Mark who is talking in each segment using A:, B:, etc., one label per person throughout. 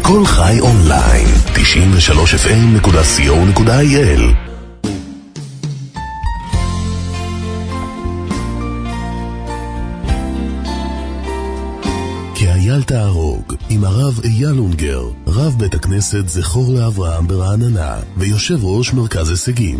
A: כל חי אונליין, 93fm.co.il. כי אייל תהרוג עם הרב אייל אונגר, רב בית הכנסת זכור לאברהם ברעננה ויושב ראש מרכז הישגים.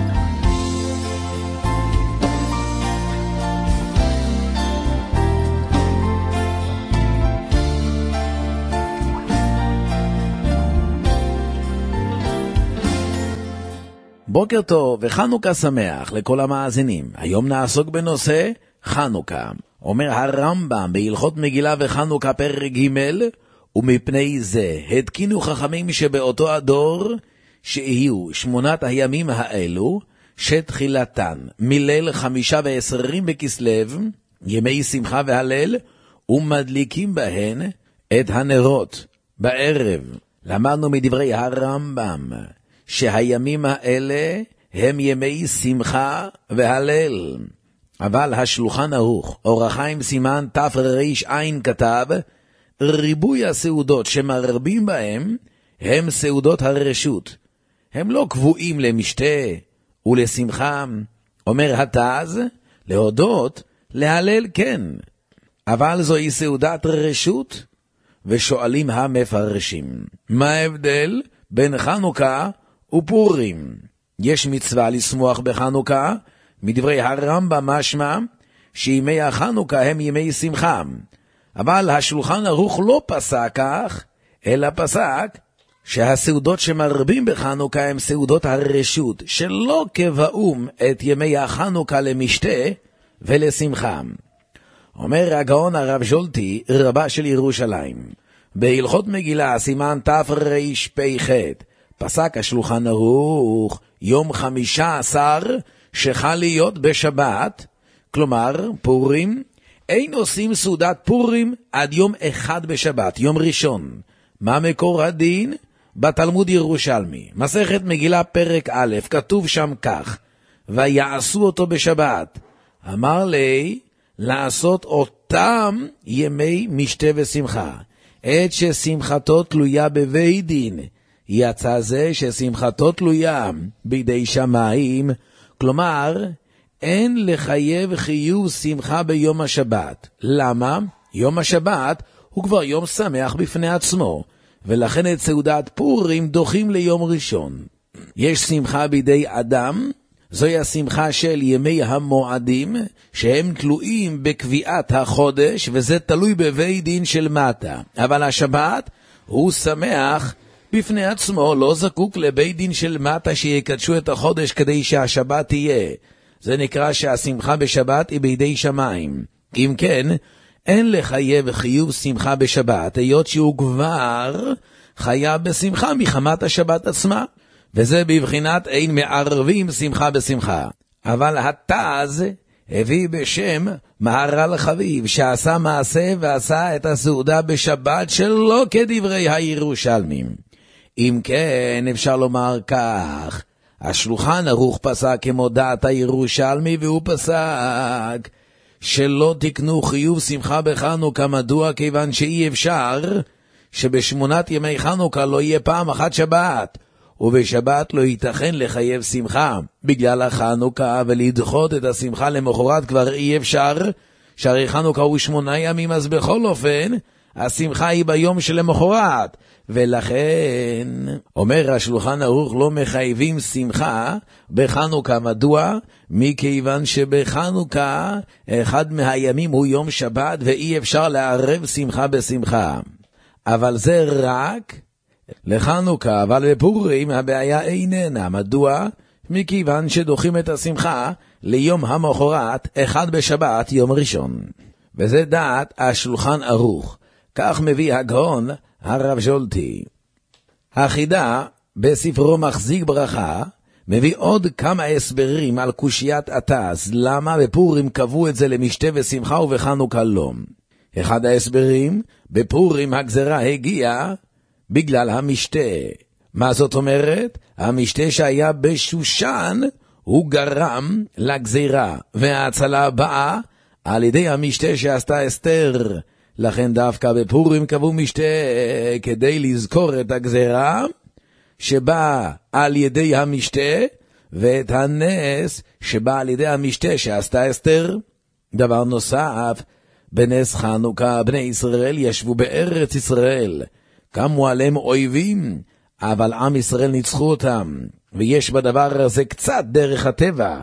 B: בוקר טוב וחנוכה שמח לכל המאזינים. היום נעסוק בנושא חנוכה. אומר הרמב"ם בהלכות מגילה וחנוכה פרק ג' ומפני זה התקינו חכמים שבאותו הדור שיהיו 8 הימים האלו שתחילתן מליל 25 בכסלו, ימי שמחה והלל, ומדליקים בהן את הנרות בערב. למדנו מדברי הרמב"ם שהימים האלה הם ימי שמחה והלל. אבל השולחן ערוך, אור החיים סימן תר"ע כתב, ריבוי הסעודות שמרבים בהם הם סעודות הרשות. הם לא קבועים למשתה ולשמחה. אומר התז, להודות, להלל כן. אבל זוהי סעודת רשות, ושואלים המפרשים, מה ההבדל בין חנוכה ופורים? יש מצווה לשמוח בחנוכה, מדברי הרמב"ם משמע שימי החנוכה הם ימי שמחה, אבל השולחן ערוך לא פסק כך, אלא פסק שהסעודות שמרבים בחנוכה הם סעודות הרשות, שלא קבעום את ימי החנוכה למשתה ולשמחה. אומר הגאון הרב ז'ולטי, רבה של ירושלים, בהלכות מגילה סימן תר"פ"ח, פסק השולחן ערוך יום 15 שחל להיות בשבת, כלומר פורים, אין עושים סעודת פורים עד יום 1 בשבת, יום ראשון. מה מקור הדין? בתלמוד ירושלמי, מסכת מגילה פרק א', כתוב שם כך, ויעשו אותו בשבת. אמר לי, לעשות אותם ימי משתה ושמחה, את ששמחתו תלויה בבית דין, יצא זה ששמחתו תלויה בידי שמיים, כלומר, אין לחייב חיוב שמחה ביום השבת. למה? יום השבת הוא כבר יום שמח בפני עצמו, ולכן את סעודת פורים דוחים ליום ראשון. יש שמחה בידי אדם, זוהי השמחה של ימי המועדים, שהם תלויים בקביעת החודש, וזה תלוי בבית דין של מטה. אבל השבת הוא שמח בפני עצמו, לא זקוק לבית דין של מטה שיקדשו את החודש כדי שהשבת תהיה. זה נקרא שהשמחה בשבת היא בידי שמיים. אם כן, אין לחייב חיוב שמחה בשבת, היות שהוא כבר חייב בשמחה מחמת השבת עצמה, וזה בבחינת אין מערבים שמחה בשמחה. אבל התז הביא בשם מהר"ל חביב, שעשה מעשה ועשה את הסעודה בשבת שלא כדברי הירושלמים. אם כן, אפשר לומר כך, השולחן ערוך פסק כמו דעת הירושלמי, והוא פסק שלא תקנו חיוב שמחה בחנוכה. מדוע? כיוון שאי אפשר שב8 ימי חנוכה לא יהיה פעם אחת שבת, ובשבת לא ייתכן לחייב שמחה בגלל החנוכה, ולדחות את השמחה למחרת כבר אי אפשר, שהרי חנוכה הוא 8 ימים, אז בכל אופן השמחה היא ביום שלמחרת, ולכן אומר השולחן ערוך לא מחייבים שמחה בחנוכה. מדוע? מכיוון שבחנוכה אחד מהימים הוא יום שבת, ואי אפשר לערב שמחה בשמחה. אבל זה רק לחנוכה. אבל בפורים הבעיה איננה. מדוע? מכיוון שדוחים את השמחה ליום המחרת, 1 בשבת, יום ראשון. וזה דעת השולחן ערוך. כך מביא הגאון הרב ז'ולטי. החידה בספרו מחזיק ברכה מביא עוד כמה הסברים על קושיית התז, למה בפורים קבעו את זה למשתה ושמחה ובחנוכה לא. אחד ההסברים, בפורים הגזרה הגיעה בגלל המשתה. מה זאת אומרת? המשתה שהיה בשושן הוא גרם לגזירה, וההצלה באה על ידי המשתה שעשתה אסתר לכן דווקא בפורים קבעו משתה כדי לזכור את הגזרה שבא על ידי המשתה, ואת הנס שבא על ידי המשתה שעשתה אסתר. דבר נוסף, בנס חנוכה בני ישראל ישבו בארץ ישראל, קמו עליהם אויבים, אבל עם ישראל ניצחו אותם, ויש בדבר הזה קצת דרך הטבע.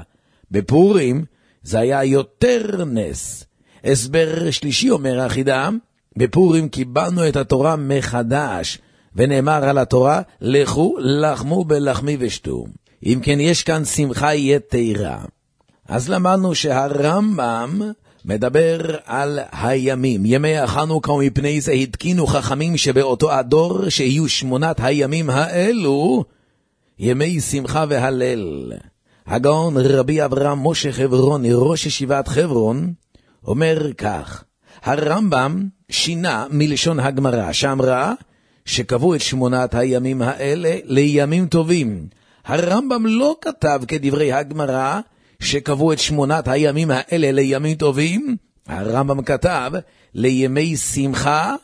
B: בפורים זה היה יותר נס. הסבר שלישי אומר החידה, בפורים קיבלנו את התורה מחדש, ונאמר על התורה, לכו לחמו בלחמי ושתו. אם כן יש כאן שמחה יתרה. אז למדנו שהרמב"ם מדבר על הימים, ימי החנוכה, ומפני זה התקינו חכמים שבאותו הדור שיהיו 8 הימים האלו ימי שמחה והלל. הגאון רבי אברהם משה חברוני, ראש ישיבת חברון, אומר כך, הרמב"ם שינה מלשון הגמרא שאמרה שקבעו את 8 הימים האלה לימים טובים. הרמב"ם לא כתב כדברי הגמרא שקבעו את 8 הימים האלה לימים טובים, הרמב"ם כתב לימי שמחה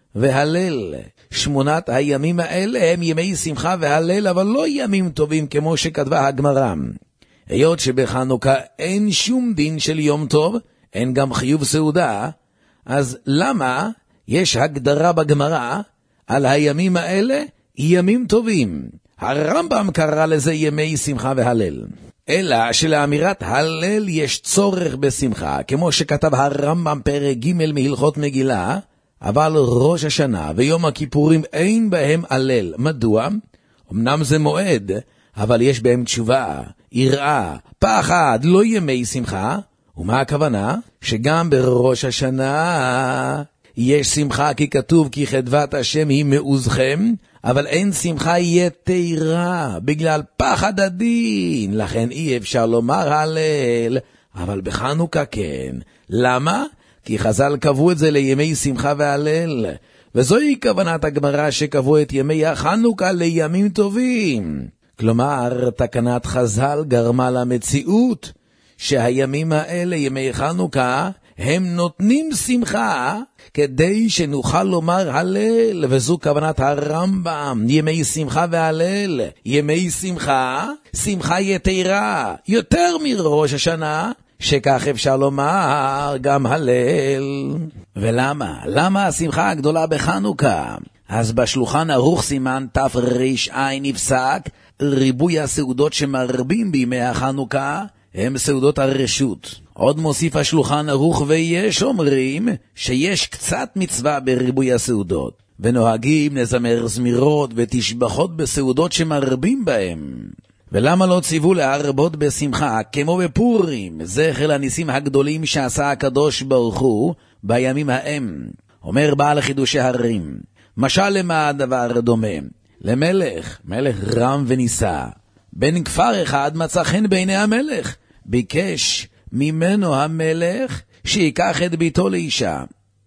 B: והלל. 8 הימים האלה הם ימי שמחה והלל, אבל לא ימים טובים כמו שכתבה הגמרא. היות שבחנוכה אין שום דין של יום טוב, אין גם חיוב סעודה, אז למה יש הגדרה בגמרא על הימים האלה ימים טובים? הרמב"ם קרא לזה ימי שמחה והלל. אלא שלאמירת הלל יש צורך בשמחה, כמו שכתב הרמב"ם פרק ג' מהלכות מגילה, אבל ראש השנה ויום הכיפורים אין בהם הלל. מדוע? אמנם זה מועד, אבל יש בהם תשובה, יראה, פחד, לא ימי שמחה. ומה הכוונה? שגם בראש השנה יש שמחה, כי כתוב כי חדבת השם היא מעוזכם, אבל אין שמחה יתרה בגלל פחד הדין, לכן אי אפשר לומר הלל, אבל בחנוכה כן. למה? כי חז"ל קבעו את זה לימי שמחה והלל, וזוהי כוונת הגמרא שקבעו את ימי החנוכה לימים טובים. כלומר, תקנת חז"ל גרמה למציאות שהימים האלה, ימי חנוכה, הם נותנים שמחה כדי שנוכל לומר הלל, וזו כוונת הרמב"ם, ימי שמחה והלל, ימי שמחה, שמחה יתרה, יותר מראש השנה, שכך אפשר לומר גם הלל. ולמה? למה השמחה הגדולה בחנוכה? אז בשולחן ערוך סימן תר"ע נפסק, ריבוי הסעודות שמרבים בימי החנוכה הם סעודות הרשות. עוד מוסיף השולחן ערוך ויש אומרים שיש קצת מצווה בריבוי הסעודות, ונוהגים לזמר זמירות ותשבחות בסעודות שמרבים בהם. ולמה לא ציוו להרבות בשמחה כמו בפורים, זכר לניסים הגדולים שעשה הקדוש ברוך הוא בימים ההם? אומר בעל חידושי הרים, משל למה הדבר דומה? למלך, מלך רם וניסה, בן כפר אחד מצא חן בעיני המלך, ביקש ממנו המלך שיקח את ביתו לאישה.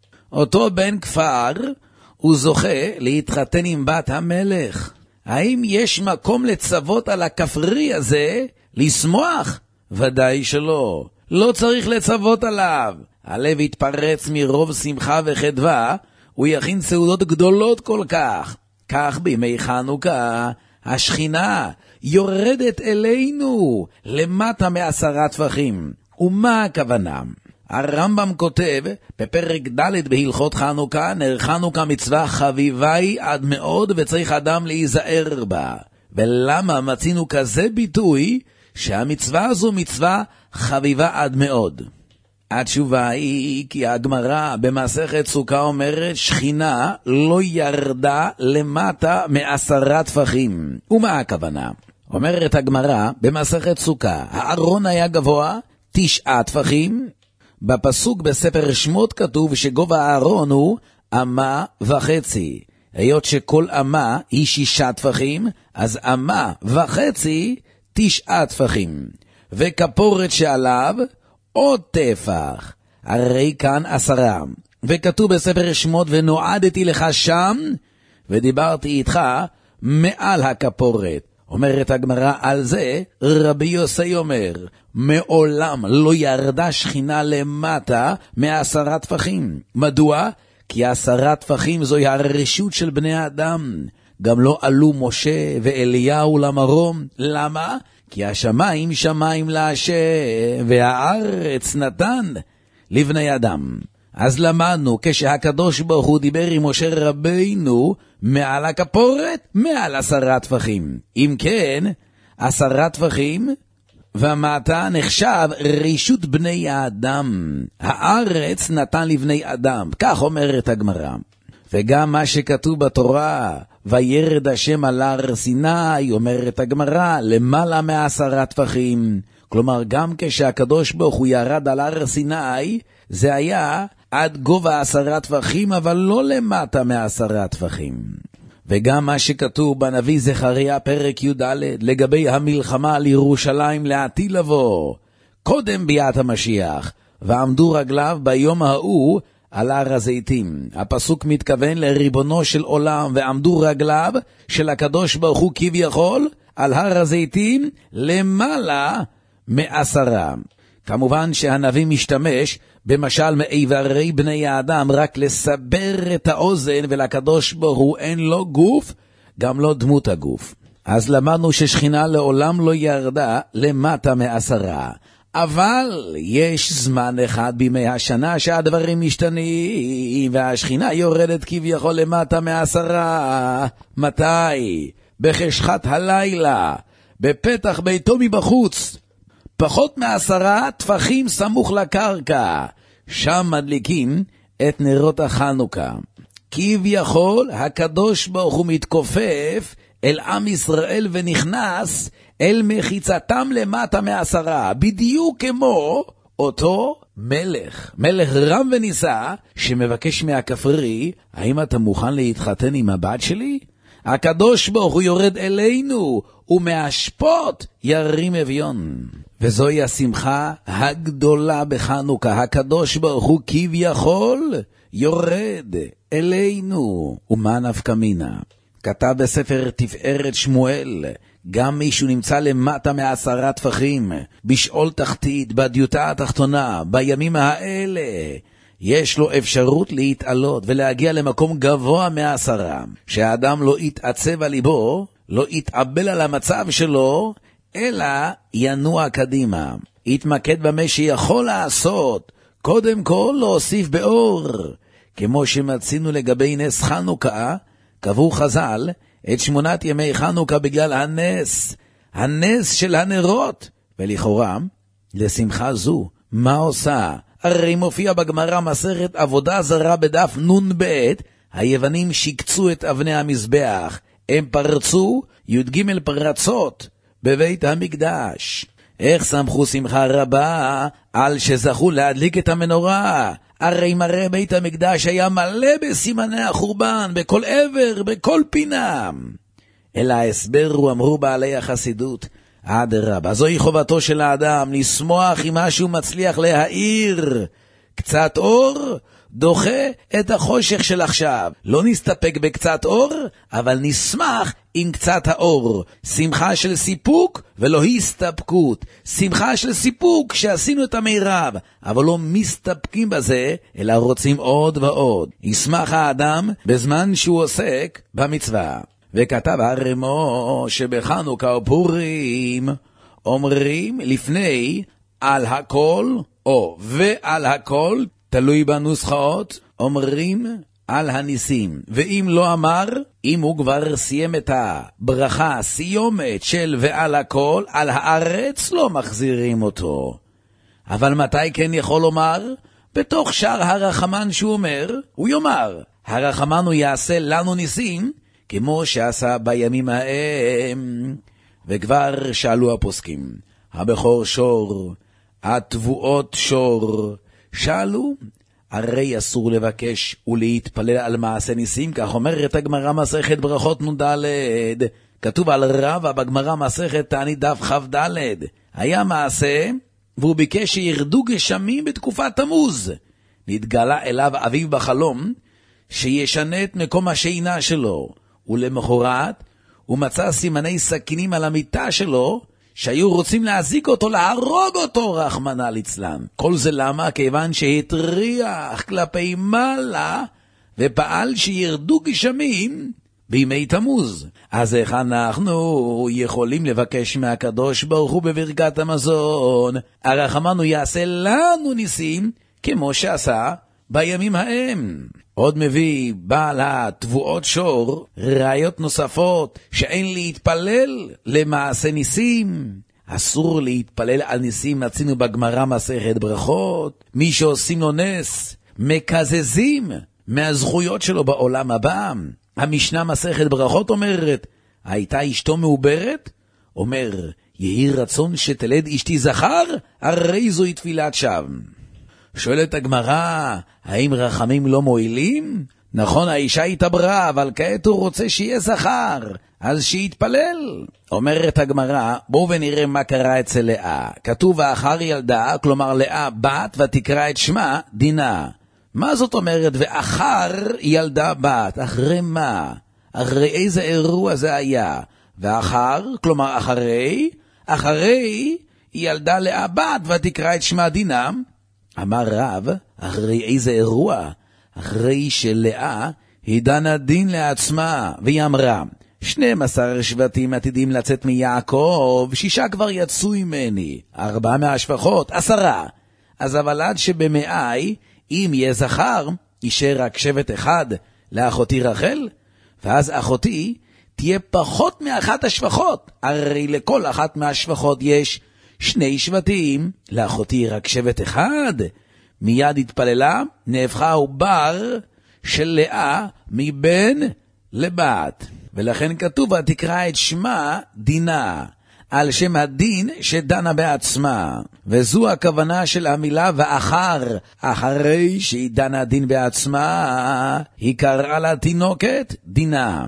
B: אותו בן כפר הוא זוכה להתחתן עם בת המלך. האם יש מקום לצוות על הכפרי הזה לשמוח? ודאי שלא. לא צריך לצוות עליו. הלב יתפרץ מרוב שמחה וחדווה, הוא יכין סעודות גדולות כל כך. כך בימי חנוכה השכינה יורדת אלינו למטה מ10 טפחים. ומה הכוונה? הרמב"ם כותב בפרק ד' בהלכות חנוכה, נר חנוכה מצווה חביבה היא עד מאוד וצריך אדם להיזהר בה. ולמה מצינו כזה ביטוי שהמצווה הזו מצווה חביבה עד מאוד? התשובה היא כי הגמרא במסכת סוכה אומרת שכינה לא ירדה למטה מ10 טפחים. ומה הכוונה? אומרת הגמרא במסכת סוכה, הארון היה גבוה 9 טפחים, בפסוק בספר שמות כתוב שגובה הארון הוא 1.5 אמות. היות שכל אמה היא 6 טפחים, אז 1.5 אמות 9 טפחים. וכפורת שעליו עוד טפח, הרי כאן 10. וכתוב בספר שמות ונועדתי לך שם ודיברתי איתך מעל הכפורת. אומרת הגמרא על זה, רבי יוסי אומר, מעולם לא ירדה שכינה למטה מ10 טפחים. מדוע? כי 10 טפחים זוהי הרשות של בני האדם. גם לא עלו משה ואליהו למרום. למה? כי השמיים שמיים להשם, והארץ נתן לבני אדם. אז למדנו, כשהקדוש ברוך הוא דיבר עם משה רבינו, מעל הכפורת, מעל 10 טפחים. אם כן, 10 טפחים, ומעתה נחשב רשות בני האדם. הארץ נתן לבני אדם, כך אומרת הגמרא. וגם מה שכתוב בתורה, וירד השם על הר סיני, אומרת הגמרא, למעלה מ10 טפחים. כלומר, גם כשהקדוש ברוך הוא ירד על הר סיני, זה היה עד גובה 10 טפחים, אבל לא למטה מ10 טפחים. וגם מה שכתוב בנביא זכריה פרק י"ד, לגבי המלחמה על ירושלים לעתיד לבוא, קודם ביאת המשיח, ועמדו רגליו ביום ההוא על הר הזיתים. הפסוק מתכוון לריבונו של עולם, ועמדו רגליו של הקדוש ברוך הוא כביכול על הר הזיתים למעלה מ10. כמובן שהנביא משתמש במשל מאיברי בני האדם רק לסבר את האוזן, ולקדוש ברוך הוא אין לו גוף, גם לא דמות הגוף. אז למדנו ששכינה לעולם לא ירדה למטה מ10. אבל יש זמן אחד בימי השנה שהדברים משתנים, והשכינה יורדת כביכול למטה מ10. מתי? בחשכת הלילה, בפתח ביתו מבחוץ, פחות מ10 טפחים סמוך לקרקע. שם מדליקים את נרות החנוכה. כביכול הקדוש ברוך הוא מתכופף אל עם ישראל ונכנס אל מחיצתם למטה מ10, בדיוק כמו אותו מלך רם ונישא שמבקש מהכפרי, האם אתה מוכן להתחתן עם הבת שלי? הקדוש ברוך הוא יורד אלינו ומהשפוט ירים אביון. וזוהי השמחה הגדולה בחנוכה. הקדוש ברוך הוא כביכול יורד אלינו. ומה נפקא מינה? כתב בספר תפארת שמואל, גם מישהו נמצא למטה מ10 טפחים, בשאול תחתית, בדיוטה התחתונה, בימים האלה, יש לו אפשרות להתעלות ולהגיע למקום גבוה מ10. שהאדם לא יתעצב על ליבו, לא יתאבל על המצב שלו, אלא ינוע קדימה. יתמקד במה שיכול לעשות, קודם כל להוסיף באור. כמו שמצינו לגבי נס חנוכה, קבעו חז"ל את 8 ימי חנוכה בגלל הנס של הנרות. ולכאורה, לשמחה זו, מה עושה? הרי מופיע בגמרא מסכת עבודה זרה בדף נ"ב, היוונים שיקצו את אבני המזבח, הם פרצו י"ג פרצות בבית המקדש. איך שמחו שמחה רבה על שזכו להדליק את המנורה? הרי מראה בית המקדש היה מלא בסימני החורבן, בכל עבר, בכל פינה. אלא ההסבר הוא, אמרו בעלי החסידות, אדרבה, זוהי חובתו של האדם, לשמוח עם מה שהוא מצליח להאיר. קצת אור דוחה את החושך של עכשיו. לא נסתפק בקצת אור, אבל נשמח עם קצת האור. שמחה של סיפוק ולא הסתפקות. שמחה של סיפוק שעשינו את המירב, אבל לא מסתפקים בזה, אלא רוצים עוד ועוד. ישמח האדם בזמן שהוא עוסק במצווה. וכתב הרמו שבחנוכה ופורים אומרים לפני על הכל או ועל הכל, תלוי בנוסחאות, אומרים על הניסים. ואם לא אמר, אם הוא כבר סיים את הברכה, סיומת של ועל הכל, על הארץ לא מחזירים אותו. אבל מתי כן יכול לומר? בתוך שער הרחמן שהוא אומר, הוא יאמר, הרחמן הוא יעשה לנו ניסים, כמו שעשה בימים ההם. וכבר שאלו הפוסקים, הבכור שור, התבואות שור, שאלו, הרי אסור לבקש ולהתפלל על מעשה ניסים, כך אומרת הגמרא מסכת ברכות נ"ד. כתוב על רבא בגמרא מסכת תענית דף כ"ד, היה מעשה והוא ביקש שירדו גשמים בתקופת תמוז. נתגלה אליו אביו בחלום שישנה את מקום השינה שלו, ולמחרת הוא מצא סימני סכינים על המיטה שלו שהיו רוצים להזיק אותו, להרוג אותו, רחמנא ליצלן. כל זה למה? כיוון שהטריח כלפי מעלה ופעל שירדו גשמים בימי תמוז. אז איך אנחנו יכולים לבקש מהקדוש ברוך הוא בברכת המזון, הרחמנו יעשה לנו ניסים כמו שעשה בימים ההם? עוד מביא בעל התבואות שור ראיות נוספות שאין להתפלל למעשה ניסים. אסור להתפלל על ניסים, מצינו בגמרא מסכת ברכות. מי שעושים לו נס מקזזים מהזכויות שלו בעולם הבא. המשנה מסכת ברכות אומרת, הייתה אשתו מעוברת? אומר, יהי רצון שתלד אשתי זכר, הרי זוהי תפילת שווא. שואלת הגמרא, האם רחמים לא מועילים? נכון, האישה התעברה, אבל כעת הוא רוצה שיהיה זכר, אז שיתפלל. אומרת הגמרא, בואו ונראה מה קרה אצל לאה. כתוב ואחר ילדה, כלומר לאה בת, ותקרא את שמה דינה. מה זאת אומרת ואחר ילדה בת? אחרי מה? אחרי איזה אירוע זה היה? ואחר, כלומר אחרי ילדה לאה בת ותקרא את שמה דינה. אמר רב, אחרי איזה אירוע? אחרי שלאה היא דנה דין לעצמה, והיא אמרה, 12 שבטים עתידים לצאת מיעקב, 6 כבר יצאו ממני, 4 מהשפחות, 10. אז אבל עד שבמאי, אם יהיה זכר, יישאר רק שבט אחד לאחותי רחל, ואז אחותי תהיה פחות מאחת השפחות, הרי לכל אחת מהשפחות יש 2 שבטים, לאחותי רק שבט אחד. מיד התפללה, נהפכה העובר של לאה מבן לבת. ולכן כתוב, תקרא את שמה דינה, על שם הדין שדנה בעצמה. וזו הכוונה של המילה ואחר. אחרי שהיא דנה דין בעצמה, היא קראה לה תינוקת דינה.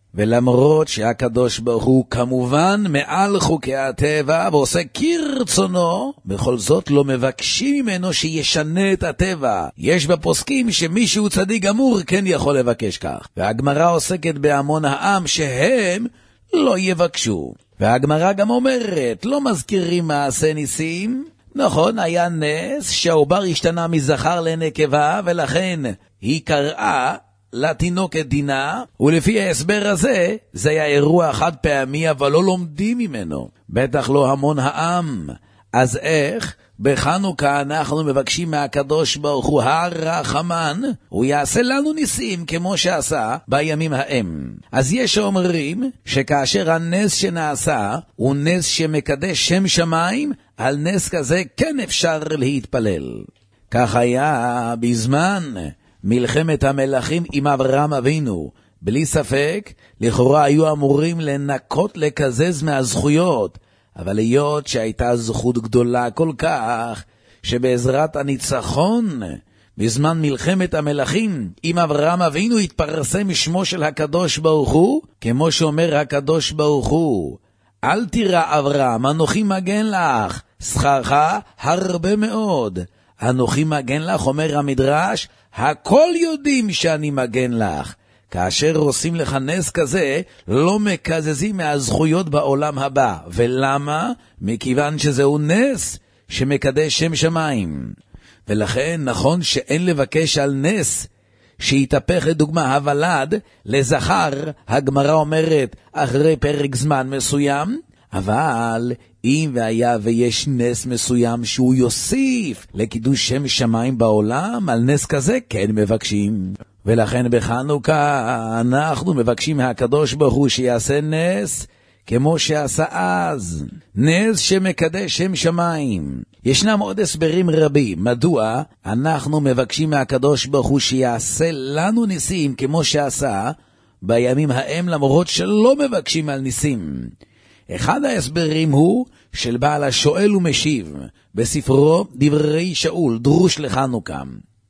B: ולמרות שהקדוש ברוך הוא כמובן מעל חוקי הטבע ועושה כרצונו, בכל זאת לא מבקשים ממנו שישנה את הטבע. יש בפוסקים שמישהו צדיק גמור כן יכול לבקש כך. והגמרא עוסקת בהמון העם שהם לא יבקשו. והגמרא גם אומרת, לא מזכירים מעשה ניסים. נכון, היה נס שהעובר השתנה מזכר לנקבה, ולכן היא קראה לתינוקת דינה, ולפי ההסבר הזה, זה היה אירוע חד פעמי, אבל לא לומדים ממנו. בטח לא המון העם. אז איך? בחנוכה אנחנו מבקשים מהקדוש ברוך הוא הרחמן, הוא יעשה לנו ניסים כמו שעשה בימים ההם. אז יש אומרים שכאשר הנס שנעשה הוא נס שמקדש שם שמיים, על נס כזה כן אפשר להתפלל. כך היה בזמן מלחמת המלכים עם אברהם אבינו. בלי ספק, לכאורה היו אמורים לנקות, לקזז מהזכויות, אבל היות שהייתה זכות גדולה כל כך, שבעזרת הניצחון, בזמן מלחמת המלכים, עם אברהם אבינו התפרסם שמו של הקדוש ברוך הוא, כמו שאומר הקדוש ברוך הוא, אל תירא אברהם, אנוכי מגן לך, שכרך הרבה מאוד. אנוכי מגן לך, אומר המדרש, הכל יודעים שאני מגן לך. כאשר עושים לך נס כזה, לא מקזזים מהזכויות בעולם הבא. ולמה? מכיוון שזהו נס שמקדש שם שמיים. ולכן נכון שאין לבקש על נס שיתהפך לדוגמה הוולד לזכר, הגמרא אומרת אחרי פרק זמן מסוים, אבל אם והיה ויש נס מסוים שהוא יוסיף לקידוש שם שמיים בעולם, על נס כזה כן מבקשים. ולכן בחנוכה אנחנו מבקשים מהקדוש ברוך הוא שיעשה נס כמו שעשה אז, נס שמקדש שם שמיים. ישנם עוד הסברים רבים מדוע אנחנו מבקשים מהקדוש ברוך הוא שיעשה לנו ניסים כמו שעשה בימים ההם, למרות שלא מבקשים על ניסים. אחד ההסברים הוא של בעל השואל ומשיב בספרו דברי שאול, דרוש לחנוכה.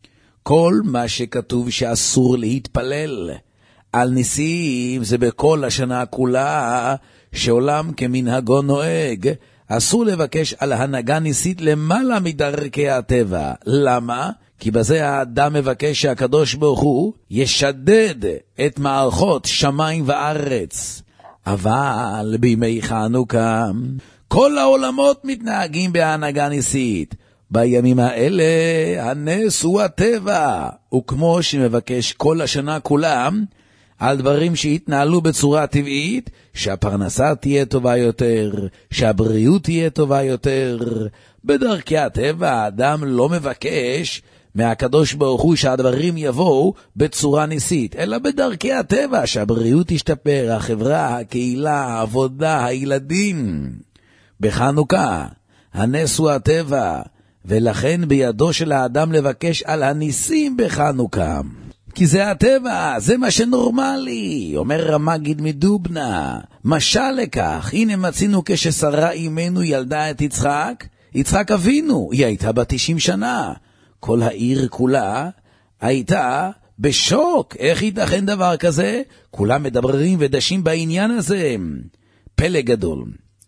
B: כל מה שכתוב שאסור להתפלל על ניסים זה בכל השנה כולה, שעולם כמנהגו נוהג, אסור לבקש על הנהגה ניסית למעלה מדרכי הטבע. למה? כי בזה האדם מבקש שהקדוש ברוך הוא ישדד את מערכות שמיים וארץ. אבל בימי חנוכה כל העולמות מתנהגים בהנהגה ניסית. בימים האלה הנס הוא הטבע, וכמו שמבקש כל השנה כולם, על דברים שהתנהלו בצורה טבעית, שהפרנסה תהיה טובה יותר, שהבריאות תהיה טובה יותר. בדרכי הטבע האדם לא מבקש מהקדוש ברוך הוא שהדברים יבואו בצורה ניסית, אלא בדרכי הטבע, שהבריאות תשתפר, החברה, הקהילה, העבודה, הילדים. בחנוכה הנס הוא הטבע, ולכן בידו של האדם לבקש על הניסים בחנוכה. כי זה הטבע, זה מה שנורמלי, אומר המגיד מדובנה. משל לכך, הנה מצינו כששרה אימנו ילדה את יצחק אבינו, היא הייתה בת 90 שנה. כל העיר כולה הייתה בשוק, איך ייתכן דבר כזה? כולם מדברים ודשים בעניין הזה. פלא גדול.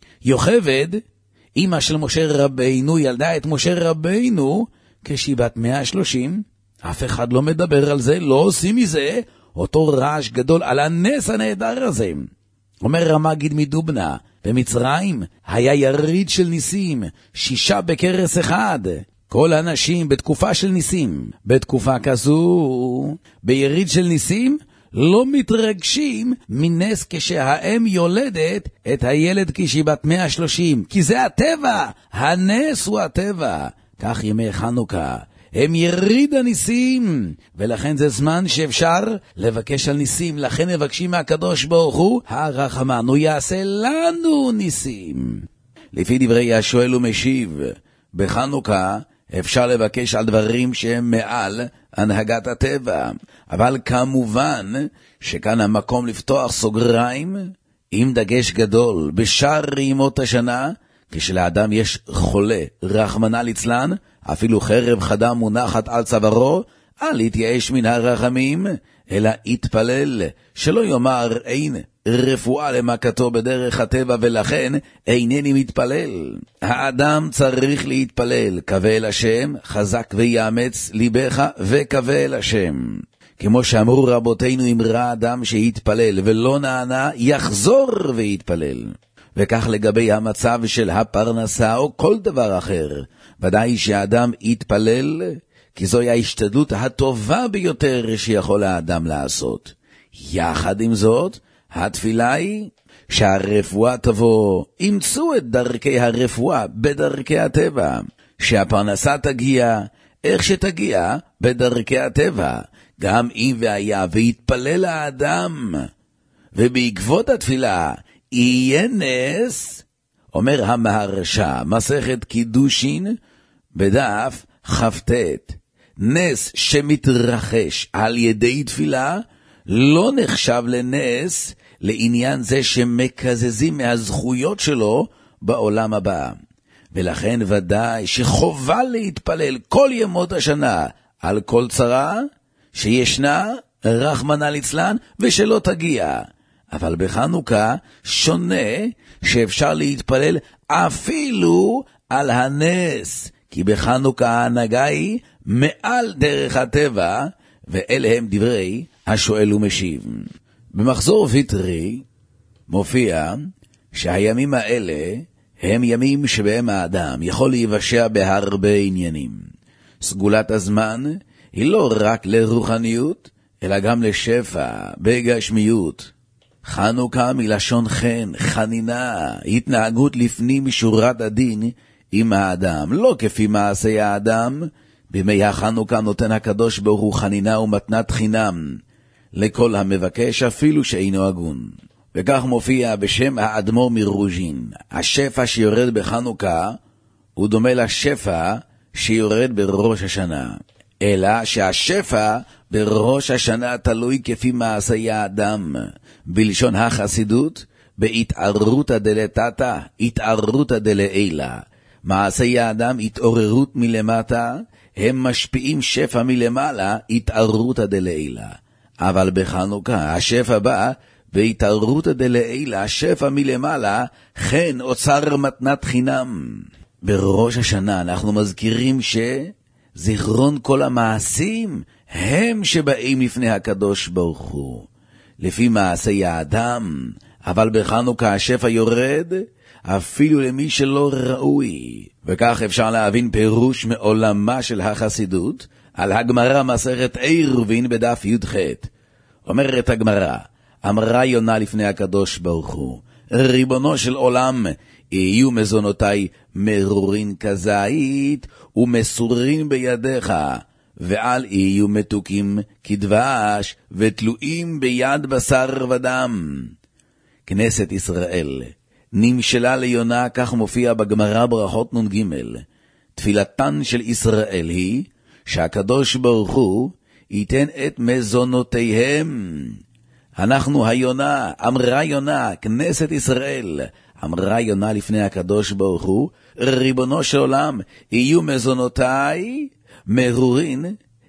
B: יוכבד, אמא של משה רבינו, ילדה את משה רבינו כשהיא בת 130, אף אחד לא מדבר על זה, לא עושים מזה אותו רעש גדול על הנס הנהדר הזה. אומר המגיד מדובנה, במצרים היה יריד של ניסים, 6 בקרס אחד. כל האנשים בתקופה של ניסים, בתקופה כזו, ביריד של ניסים, לא מתרגשים מנס כשהאם יולדת את הילד כשהיא בת 130, כי זה הטבע, הנס הוא הטבע. כך ימי חנוכה הם יריד הניסים, ולכן זה זמן שאפשר לבקש על ניסים. לכן מבקשים מהקדוש ברוך הוא, הרחמן, הוא יעשה לנו ניסים. לפי דברי השואל ומשיב, בחנוכה אפשר לבקש על דברים שהם מעל הנהגת הטבע, אבל כמובן שכאן המקום לפתוח סוגריים עם דגש גדול. בשאר ימות השנה, כשלאדם יש חולה, רחמנא ליצלן, אפילו חרב חדה מונחת על צווארו, אל יתייאש מן הרחמים, אלא יתפלל, שלא יאמר אין רפואה למכתו בדרך הטבע ולכן אינני מתפלל. האדם צריך להתפלל, קווה אל השם, חזק ויאמץ ליבך וקווה אל השם. כמו שאמרו רבותינו, אם ראה אדם שהתפלל ולא נענה, יחזור ויתפלל. וכך לגבי המצב של הפרנסה או כל דבר אחר, ודאי שהאדם יתפלל, כי זוהי ההשתדלות הטובה ביותר שיכול האדם לעשות. יחד עם זאת, התפילה היא שהרפואה תבוא, ימצאו את דרכי הרפואה בדרכי הטבע, שהפרנסה תגיע איך שתגיע בדרכי הטבע, גם אם והיה ויתפלל האדם, ובעקבות התפילה יהיה נס. אומר המהרש"א, מסכת קידושין בדף כ"ט, נס שמתרחש על ידי תפילה לא נחשב לנס לעניין זה שמקזזים מהזכויות שלו בעולם הבא. ולכן ודאי שחובה להתפלל כל ימות השנה על כל צרה שישנה, רחמנא ליצלן, ושלא תגיע. אבל בחנוכה שונה שאפשר להתפלל אפילו על הנס, כי בחנוכה ההנהגה היא מעל דרך הטבע, ואלה הם דברי השואל ומשיב. במחזור ויטרי מופיע שהימים האלה הם ימים שבהם האדם יכול להיוושע בהרבה עניינים. סגולת הזמן היא לא רק לרוחניות, אלא גם לשפע, בגשמיות. חנוכה מלשון חן, חנינה, התנהגות לפנים משורת הדין עם האדם, לא כפי מעשי האדם. בימי החנוכה נותן הקדוש ברוך הוא חנינה ומתנת חינם לכל המבקש אפילו שאינו הגון. וכך מופיע בשם האדמו"ר מרוז'ין, השפע שיורד בחנוכה הוא דומה לשפע שיורד בראש השנה, אלא שהשפע בראש השנה תלוי כפי מעשי האדם, בלשון החסידות בהתערותא דלתתא, התערותא דלעילא. מעשי האדם התעוררות מלמטה, הם משפיעים שפע מלמעלה, התערותא דלעילא. אבל בחנוכה השפע בא בהתערותא דלעילא, שפע מלמעלה, כן אוצר מתנת חינם. בראש השנה אנחנו מזכירים שזיכרון כל המעשים הם שבאים לפני הקדוש ברוך הוא. לפי מעשי האדם אבל בחנוכה השפע יורד אפילו למי שלא ראוי. וכך אפשר להבין פירוש מעולמה של החסידות על הגמרא מסכת עירובין בדף י"ח. אומרת הגמרא, אמרה יונה לפני הקדוש ברוך הוא, ריבונו של עולם, יהיו מזונותיי מרורין כזית ומסורין בידיך, ואל יהיו מתוקים כדבש ותלויים ביד בשר ודם. כנסת ישראל נמשלה ליונה, כך מופיע בגמרא ברכות נ"ג. תפילתן של ישראל היא שהקדוש ברוך הוא ייתן את מזונותיהם. אנחנו היונה, אמרה יונה, כנסת ישראל, אמרה יונה לפני הקדוש ברוך הוא, ריבונו של עולם, יהיו מזונותיי מרורין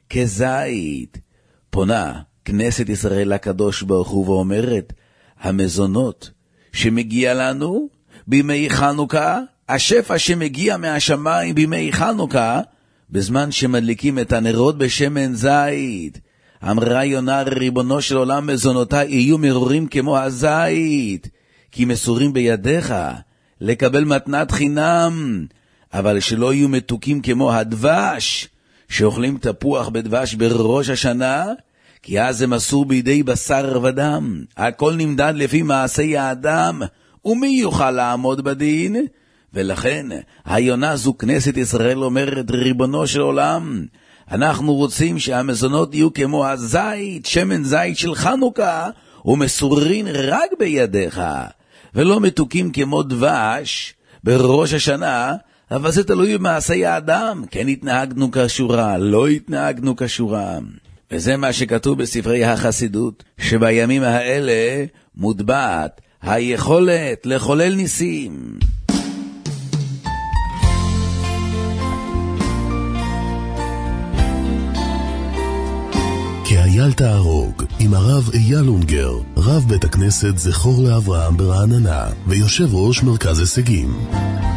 B: כזית. פונה כנסת ישראל לקדוש ברוך הוא ואומרת, המזונות שמגיע לנו בימי חנוכה, השפע שמגיע מהשמיים בימי חנוכה, בזמן שמדליקים את הנרות בשמן זית. אמרה יונה, ריבונו של עולם, מזונותיי יהיו מרורים כמו הזית, כי מסורים בידיך לקבל מתנת חינם, אבל שלא יהיו מתוקים כמו הדבש, שאוכלים תפוח בדבש בראש השנה, כי אז זה מסור בידי בשר ודם. הכל נמדד לפי מעשי האדם, ומי יוכל לעמוד בדין? ולכן היונה זו כנסת ישראל אומרת, ריבונו של עולם, אנחנו רוצים שהמזונות יהיו כמו הזית, שמן זית של חנוכה, ומסורין רק בידיך, ולא מתוקים כמו דבש בראש השנה, אבל זה תלוי במעשי האדם, כן התנהגנו כשורה, לא התנהגנו כשורה. וזה מה שכתוב בספרי החסידות, שבימים האלה מוטבעת היכולת לחולל ניסים.
A: כי אייל תהרוג עם הרב אייל אונגר, רב בית הכנסת זכור לאברהם ברעננה ויושב ראש מרכז הישגים.